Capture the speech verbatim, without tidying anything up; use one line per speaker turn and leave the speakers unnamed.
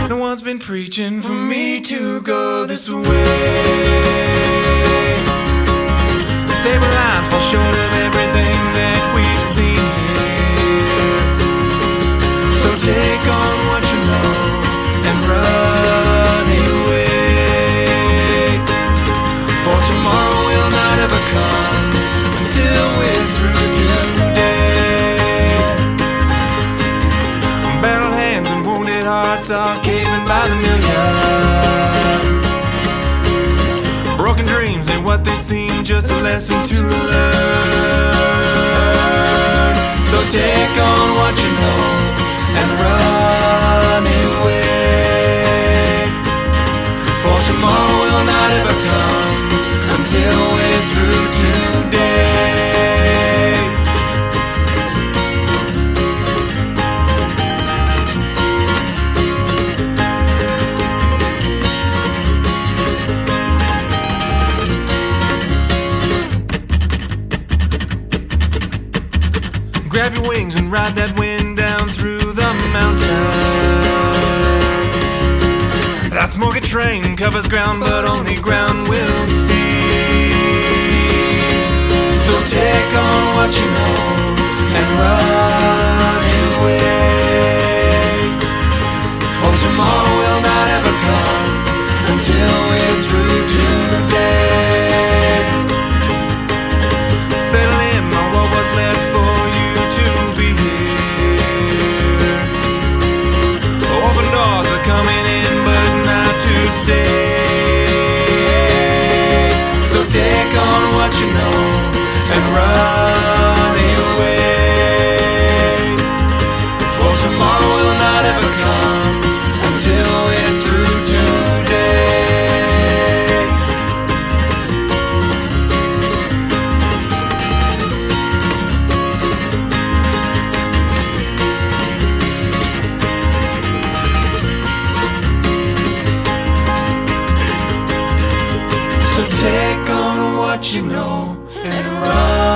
No one's been preaching for me to go this way. Stable lines fall short of everything that we've seen here. So take on what you know and run away. For tomorrow will not ever come until we're through today. Battle hands and wounded hearts are caving by the millions. Broken dreams ain't what they seem, just a lesson to learn. So take on what you know and run away. For tomorrow will not ever come until we're through today. Grab your wings and ride that wind down through the mountains. That smoky train covers ground, but only ground will see. So take on what you know and run away. For tomorrow will not ever come until we're through today. Settle in on what was left for you to be here. Open doors are coming in, but not to stay. So take on what you know and run away. For tomorrow will not ever come until we're through today. So take on what you know and run